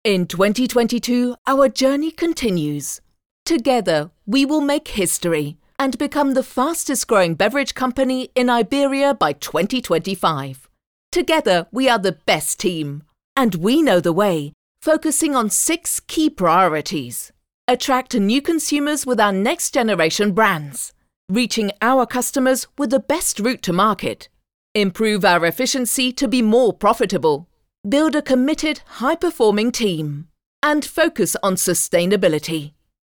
In 2022, our journey continues. Together, we will make history and become the fastest-growing beverage company in Iberia by 2025. Together, we are the best team, and we know the way, focusing on 6 key priorities. Attract new consumers with our next-generation brands. Reaching our customers with the best route to market. Improve our efficiency to be more profitable. Build a committed, high-performing team. And focus on sustainability.